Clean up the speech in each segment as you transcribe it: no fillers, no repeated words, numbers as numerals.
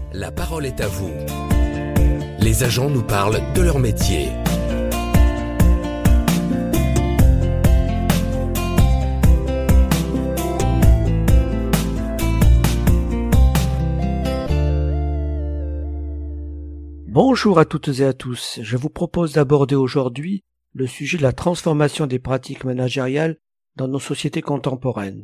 La parole est à vous. Les agents nous parlent de leur métier. Bonjour à toutes et à tous. Je vous propose d'aborder aujourd'hui le sujet de la transformation des pratiques managériales dans nos sociétés contemporaines.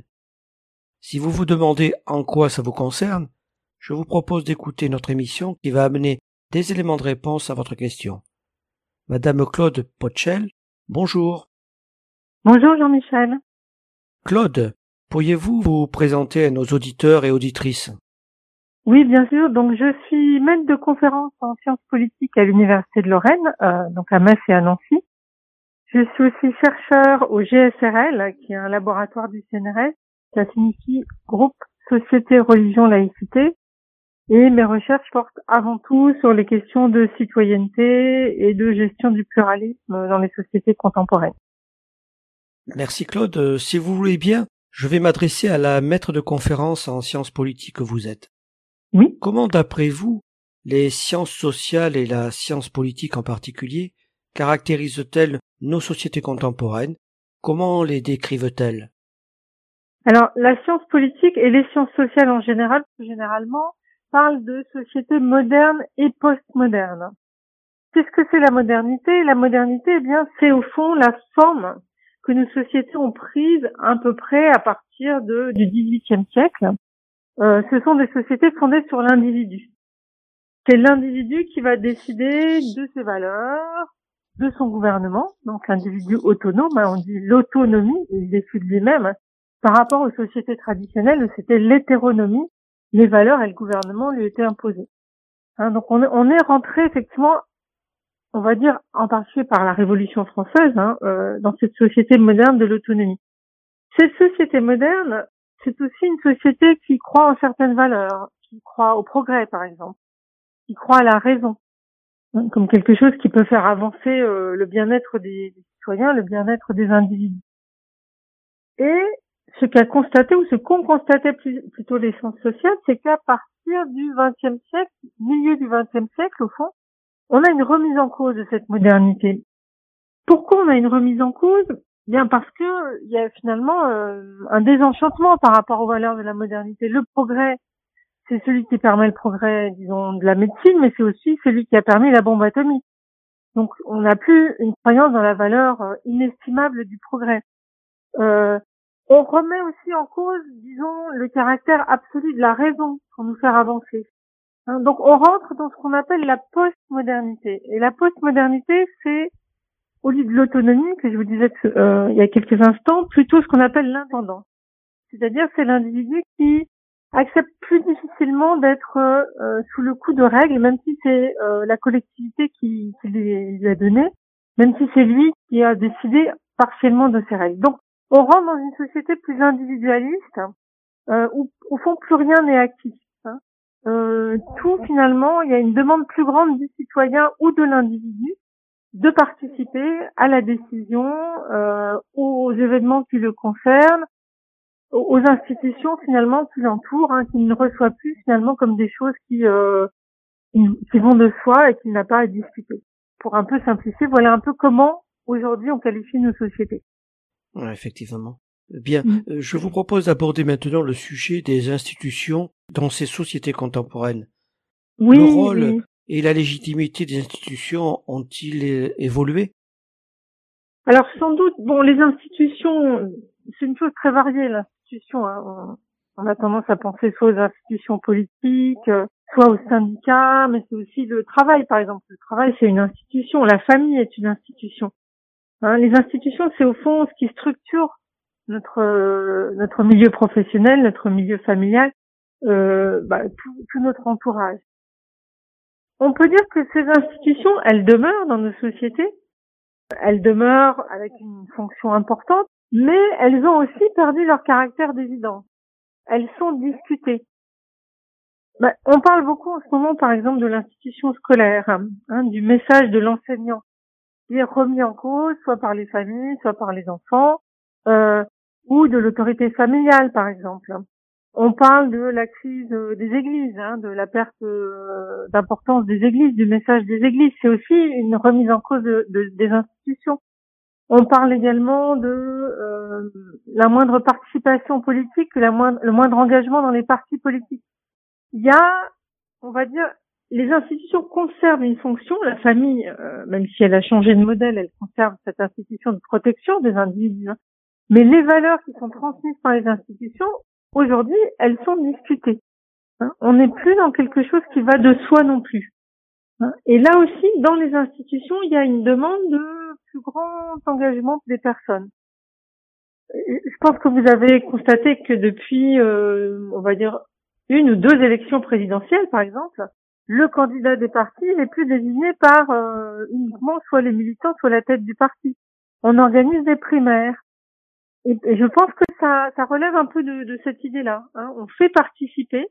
Si vous vous demandez en quoi ça vous concerne, je vous propose d'écouter notre émission qui va amener des éléments de réponse à votre question. Madame Claude Potschel, bonjour. Bonjour Jean-Michel. Claude, pourriez-vous vous présenter à nos auditeurs et auditrices? Oui, bien sûr. Donc, je suis maître de conférence en sciences politiques à l'Université de Lorraine, donc à Metz et à Nancy. Je suis aussi chercheur au GSRL, qui est un laboratoire du CNRS. Ça signifie Groupe Société, Religion, Laïcité. Et mes recherches portent avant tout sur les questions de citoyenneté et de gestion du pluralisme dans les sociétés contemporaines. Merci Claude. Si vous voulez bien, je vais m'adresser à la maître de conférence en sciences politiques que vous êtes. Oui. Comment, d'après vous, les sciences sociales et la science politique en particulier caractérisent-elles nos sociétés contemporaines? Comment les décrivent-elles? Alors, la science politique et les sciences sociales en général, plus généralement, parlent de sociétés modernes et postmodernes. Qu'est-ce que c'est la modernité? La modernité, eh bien, c'est au fond la forme que nos sociétés ont prise à peu près à partir du XVIIIe siècle. Ce sont des sociétés fondées sur l'individu. C'est l'individu qui va décider de ses valeurs, de son gouvernement, donc l'individu autonome, on dit l'autonomie, il décide lui-même. Par rapport aux sociétés traditionnelles, c'était l'hétéronomie, les valeurs et le gouvernement lui étaient imposés. Donc on est rentré effectivement, on va dire en particulier par la Révolution française, dans cette société moderne de l'autonomie. Cette société moderne, c'est aussi une société qui croit en certaines valeurs, qui croit au progrès, par exemple, qui croit à la raison, comme quelque chose qui peut faire avancer le bien-être des citoyens, le bien-être des individus. Et ce qu'a constaté, ou ce qu'ont constaté plutôt les sciences sociales, c'est qu'à partir du XXe siècle, milieu du XXe siècle, au fond, on a une remise en cause de cette modernité. Pourquoi on a une remise en cause? Bien parce que il y a finalement un désenchantement par rapport aux valeurs de la modernité. Le progrès, c'est celui qui permet le progrès, disons, de la médecine, mais c'est aussi celui qui a permis la bombe atomique. Donc, on n'a plus une croyance dans la valeur inestimable du progrès. On remet aussi en cause, disons, le caractère absolu de la raison pour nous faire avancer. Donc, on rentre dans ce qu'on appelle la postmodernité. Et la postmodernité, c'est, au lieu de l'autonomie, que je vous disais il y a quelques instants, plutôt ce qu'on appelle l'intendance. C'est-à-dire, c'est l'individu qui accepte plus difficilement d'être sous le coup de règles, même si c'est la collectivité qui lui a donné, même si c'est lui qui a décidé partiellement de ces règles. Donc, on rentre dans une société plus individualiste, où au fond plus rien n'est acquis. Tout finalement, il y a une demande plus grande du citoyen ou de l'individu de participer à la décision, aux événements qui le concernent, aux institutions finalement qui l'entourent, qu'il ne reçoit plus finalement comme des choses qui vont de soi et qu'il n'a pas à discuter. Pour un peu simplifier, voilà un peu comment aujourd'hui on qualifie nos sociétés. Ouais, effectivement. Bien, je vous propose d'aborder maintenant le sujet des institutions dans ces sociétés contemporaines. Oui, le rôle oui. Et la légitimité des institutions ont-ils évolué? Alors sans doute, bon, les institutions, c'est une chose très variée, l'institution. On a tendance à penser soit aux institutions politiques, soit aux syndicats, mais c'est aussi le travail, par exemple. Le travail, c'est une institution. La famille est une institution. Les institutions, c'est au fond ce qui structure notre milieu professionnel, notre milieu familial, tout notre entourage. On peut dire que ces institutions, elles demeurent dans nos sociétés. Elles demeurent avec une fonction importante, mais elles ont aussi perdu leur caractère d'évidence. Elles sont discutées. On parle beaucoup en ce moment, par exemple, de l'institution scolaire, du message de l'enseignant, qui est remis en cause, soit par les familles, soit par les enfants, ou de l'autorité familiale, par exemple. On parle de la crise des églises, de la perte d'importance des églises, du message des églises. C'est aussi une remise en cause des institutions. On parle également de la moindre participation politique, le moindre engagement dans les partis politiques. Il y a, on va dire, les institutions conservent une fonction. La famille, même si elle a changé de modèle, elle conserve cette institution de protection des individus. Mais les valeurs qui sont transmises par les institutions, aujourd'hui, elles sont discutées. On n'est plus dans quelque chose qui va de soi non plus. Et là aussi, dans les institutions, il y a une demande de plus grand engagement des personnes. Je pense que vous avez constaté que depuis, on va dire, 1 ou 2 élections présidentielles, par exemple, le candidat des partis n'est plus désigné par uniquement soit les militants, soit la tête du parti. On organise des primaires. Et je pense que ça relève un peu de cette idée-là. On fait participer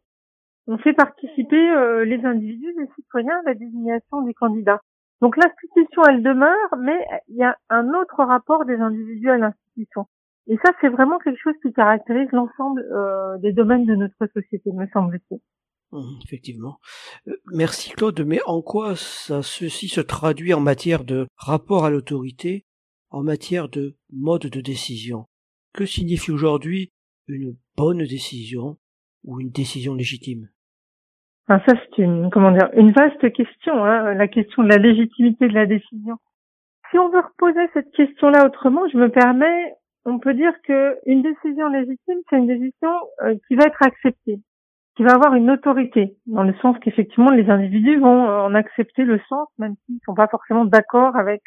les individus, les citoyens à la désignation des candidats. Donc l'institution, elle demeure, mais il y a un autre rapport des individus à l'institution. Et ça, c'est vraiment quelque chose qui caractérise l'ensemble des domaines de notre société, me semble-t-il. Effectivement. Merci Claude, mais en quoi ceci se traduit en matière de rapport à l'autorité, en matière de mode de décision? Que signifie aujourd'hui une bonne décision ou une décision légitime? Ça, c'est une vaste question, la question de la légitimité de la décision. Si on veut reposer cette question-là autrement, on peut dire que une décision légitime, c'est une décision qui va être acceptée, qui va avoir une autorité, dans le sens qu'effectivement les individus vont en accepter le sens, même s'ils sont pas forcément d'accord avec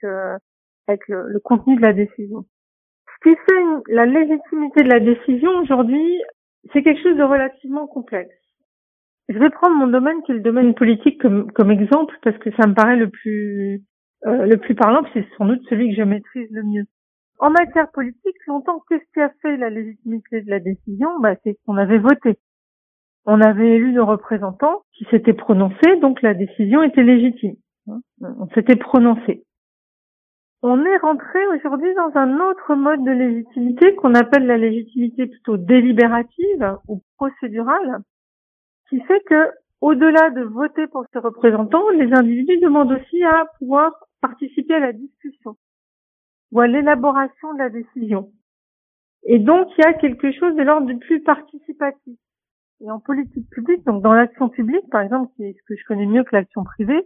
le contenu de la décision. Ce qui fait la légitimité de la décision aujourd'hui, c'est quelque chose de relativement complexe. Je vais prendre mon domaine qui est le domaine politique comme exemple parce que ça me paraît le plus parlant, c'est sans doute celui que je maîtrise le mieux. En matière politique, longtemps, qu'est-ce qui a fait la légitimité de la décision? C'est qu'on avait voté. On avait élu nos représentants qui s'étaient prononcés, donc la décision était légitime. On s'était prononcé. On est rentré aujourd'hui dans un autre mode de légitimité qu'on appelle la légitimité plutôt délibérative ou procédurale, qui fait que, au-delà de voter pour ses représentants, les individus demandent aussi à pouvoir participer à la discussion ou à l'élaboration de la décision. Et donc, il y a quelque chose de l'ordre du plus participatif. Et en politique publique, donc dans l'action publique, par exemple, qui est ce que je connais mieux que l'action privée,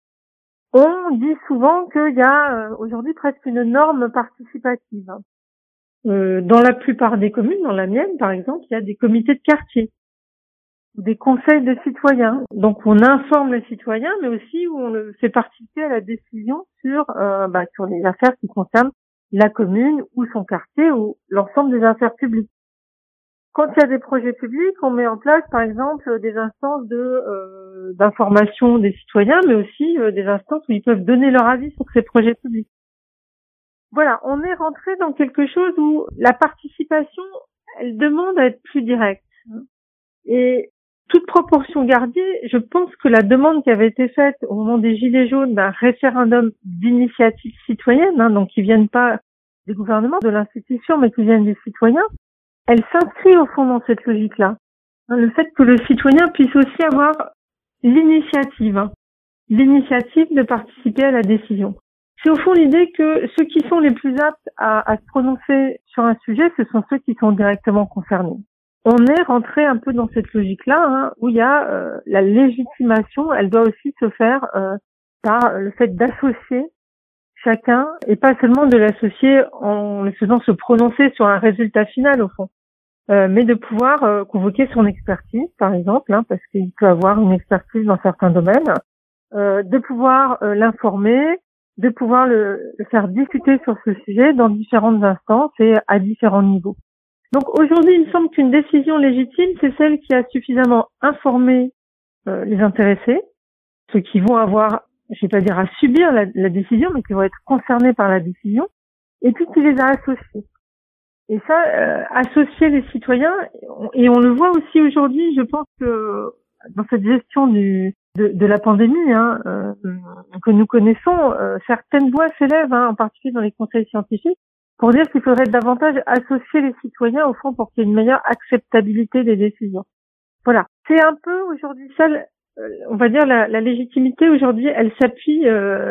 on dit souvent qu'il y a aujourd'hui presque une norme participative. Dans la plupart des communes, dans la mienne par exemple, il y a des comités de quartier, des conseils de citoyens. Donc on informe les citoyens, mais aussi où on le fait participer à la décision sur les affaires qui concernent la commune ou son quartier ou l'ensemble des affaires publiques. Quand il y a des projets publics, on met en place, par exemple, des instances d'information des citoyens, mais aussi des instances où ils peuvent donner leur avis sur ces projets publics. Voilà, on est rentré dans quelque chose où la participation, elle demande à être plus directe. Et toute proportion gardée, je pense que la demande qui avait été faite au moment des Gilets jaunes d'un référendum d'initiative citoyenne, donc qui viennent pas des gouvernements, de l'institution, mais qui viennent des citoyens, elle s'inscrit au fond dans cette logique-là. Le fait que le citoyen puisse aussi avoir l'initiative de participer à la décision. C'est au fond l'idée que ceux qui sont les plus aptes à se prononcer sur un sujet, ce sont ceux qui sont directement concernés. On est rentré un peu dans cette logique-là, où il y a la légitimation, elle doit aussi se faire par le fait d'associer chacun, et pas seulement de l'associer en le faisant se prononcer sur un résultat final au fond. Mais de pouvoir convoquer son expertise, par exemple, parce qu'il peut avoir une expertise dans certains domaines, de pouvoir l'informer, de pouvoir le faire discuter sur ce sujet dans différentes instances et à différents niveaux. Donc aujourd'hui, il me semble qu'une décision légitime, c'est celle qui a suffisamment informé les intéressés, ceux qui vont avoir, je vais pas dire à subir la décision, mais qui vont être concernés par la décision, et puis qui les a associés. Et ça, associer les citoyens, et on le voit aussi aujourd'hui, je pense que dans cette gestion de la pandémie que nous connaissons, certaines voix s'élèvent, en particulier dans les conseils scientifiques, pour dire qu'il faudrait davantage associer les citoyens au fond pour qu'il y ait une meilleure acceptabilité des décisions. Voilà. C'est un peu aujourd'hui ça, on va dire la légitimité aujourd'hui, elle s'appuie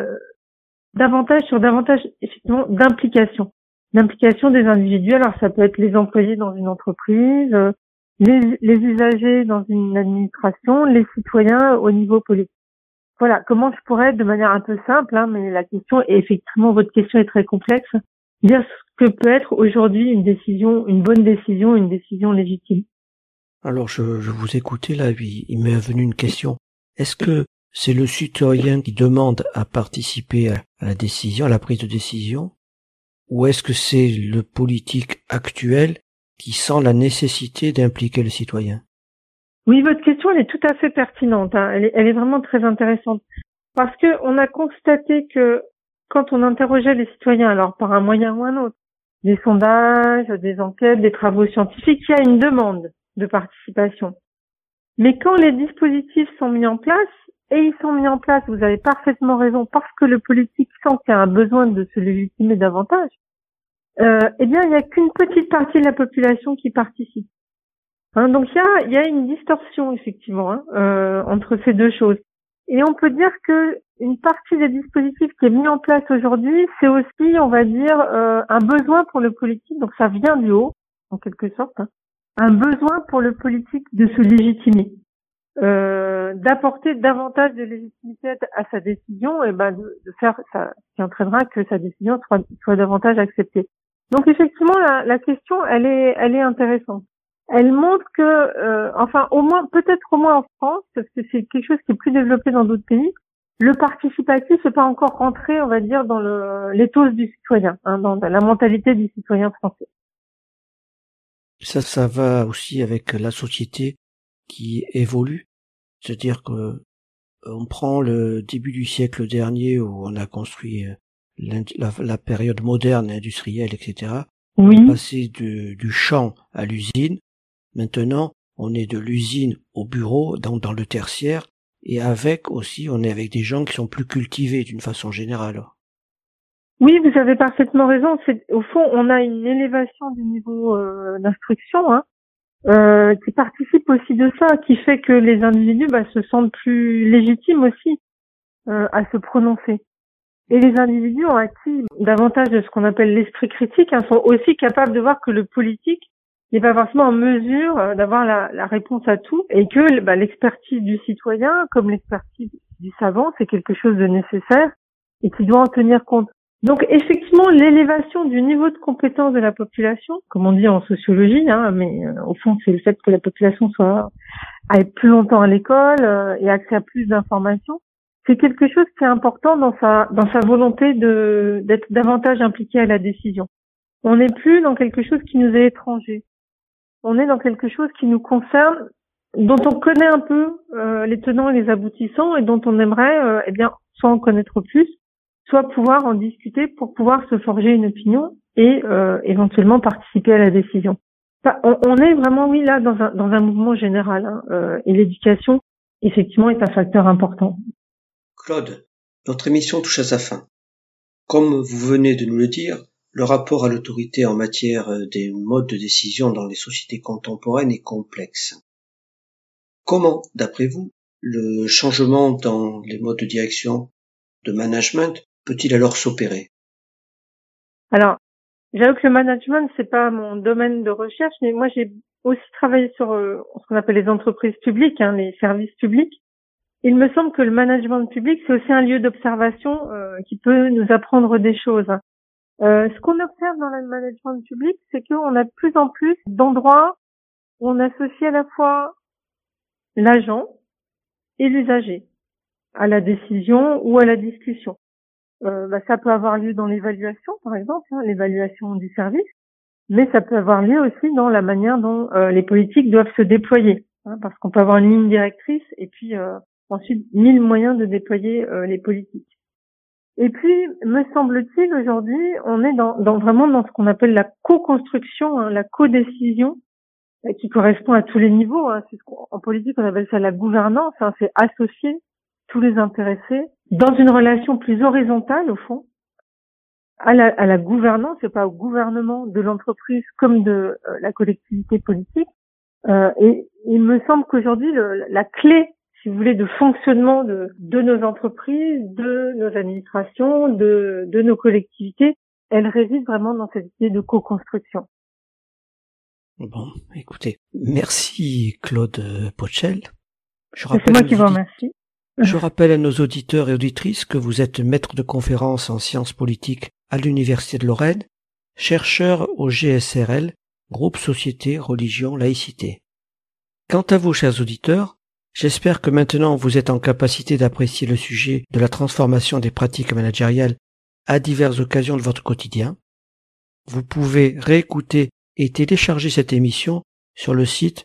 davantage effectivement d'implication des individus. Alors ça peut être les employés dans une entreprise, les usagers dans une administration, les citoyens au niveau politique. Voilà, comment je pourrais, de manière un peu simple, mais la question est effectivement, votre question est très complexe, dire ce que peut être aujourd'hui une bonne décision, une décision légitime. Alors, je vous écoutais là, il m'est venu une question. Est-ce que c'est le citoyen qui demande à participer à la décision, à la prise de décision, ou est-ce que c'est le politique actuel qui sent la nécessité d'impliquer le citoyen? Oui, votre question, elle est tout à fait pertinente. Elle est vraiment très intéressante. Parce que on a constaté que quand on interrogeait les citoyens, alors par un moyen ou un autre, des sondages, des enquêtes, des travaux scientifiques, il y a une demande de participation. Mais quand les dispositifs sont mis en place, et ils sont mis en place, vous avez parfaitement raison, parce que le politique sent qu'il y a un besoin de se légitimer davantage, eh bien, il n'y a qu'une petite partie de la population qui participe. Donc il y a une distorsion effectivement entre ces deux choses. Et on peut dire que une partie des dispositifs qui est mis en place aujourd'hui, c'est aussi, on va dire, un besoin pour le politique. Donc ça vient du haut, en quelque sorte, un besoin pour le politique de se légitimer, d'apporter davantage de légitimité à sa décision et de faire ça, qui entraînera que sa décision soit davantage acceptée. Donc effectivement, la question, elle est intéressante. Elle montre que, peut-être au moins en France, parce que c'est quelque chose qui est plus développé dans d'autres pays, le participatif n'est pas encore rentré, on va dire, dans l'éthos du citoyen, dans la mentalité du citoyen français. Ça va aussi avec la société qui évolue. C'est-à-dire que on prend le début du siècle dernier où on a construit la période moderne, industrielle, etc. Oui. On est passé du champ à l'usine. Maintenant, on est de l'usine au bureau, dans le tertiaire, et on est avec des gens qui sont plus cultivés d'une façon générale. Oui, vous avez parfaitement raison. Au fond, on a une élévation du niveau d'instruction, qui participe aussi de ça, qui fait que les individus se sentent plus légitimes aussi à se prononcer. Et les individus ont acquis davantage de ce qu'on appelle l'esprit critique, sont aussi capables de voir que le politique n'est pas forcément en mesure d'avoir la réponse à tout, et que l'expertise du citoyen, comme l'expertise du savant, c'est quelque chose de nécessaire et qui doit en tenir compte. Donc effectivement, l'élévation du niveau de compétence de la population, comme on dit en sociologie, mais au fond c'est le fait que la population aille plus longtemps à l'école et accès à plus d'informations, c'est quelque chose qui est important dans sa volonté d'être davantage impliqué à la décision. On n'est plus dans quelque chose qui nous est étranger. On est dans quelque chose qui nous concerne, dont on connaît un peu les tenants et les aboutissants, et dont on aimerait soit en connaître plus, soit pouvoir en discuter pour pouvoir se forger une opinion et éventuellement participer à la décision. On est vraiment, oui, là, dans un mouvement général, et l'éducation, effectivement, est un facteur important. Claude, notre émission touche à sa fin. Comme vous venez de nous le dire, le rapport à l'autorité en matière des modes de décision dans les sociétés contemporaines est complexe. Comment, d'après vous, le changement dans les modes de direction, de management, peut-il alors s'opérer? Alors, j'avoue que le management, c'est pas mon domaine de recherche, mais moi j'ai aussi travaillé sur ce qu'on appelle les entreprises publiques, les services publics. Il me semble que le management public, c'est aussi un lieu d'observation qui peut nous apprendre des choses. Ce qu'on observe dans le management public, c'est qu'on a de plus en plus d'endroits où on associe à la fois l'agent et l'usager à la décision ou à la discussion. Ça peut avoir lieu dans l'évaluation, par exemple, l'évaluation du service, mais ça peut avoir lieu aussi dans la manière dont les politiques doivent se déployer, parce qu'on peut avoir une ligne directrice et puis ensuite 1000 moyens de déployer les politiques. Et puis, me semble-t-il, aujourd'hui, on est vraiment dans ce qu'on appelle la co-construction, la co-décision, qui correspond à tous les niveaux. En politique, on appelle ça la gouvernance. C'est associer tous les intéressés dans une relation plus horizontale, au fond, à la gouvernance, c'est pas au gouvernement de l'entreprise comme de la collectivité politique. Et il me semble qu'aujourd'hui, la clé, si vous voulez, de fonctionnement de nos entreprises, de nos administrations, de nos collectivités, elle réside vraiment dans cette idée de co-construction. Bon, écoutez, merci Claude Pochel. C'est moi qui vous remercie. Je rappelle à nos auditeurs et auditrices que vous êtes maître de conférences en sciences politiques à l'Université de Lorraine, chercheur au GSRL, Groupe Société, Religion, Laïcité. Quant à vous, chers auditeurs, j'espère que maintenant vous êtes en capacité d'apprécier le sujet de la transformation des pratiques managériales à diverses occasions de votre quotidien. Vous pouvez réécouter et télécharger cette émission sur le site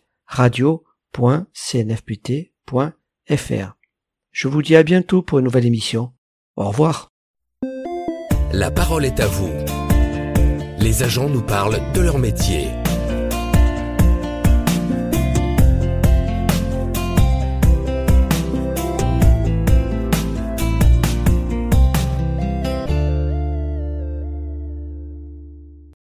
radio.cnfpt.fr. Je vous dis à bientôt pour une nouvelle émission. Au revoir. La parole est à vous. Les agents nous parlent de leur métier.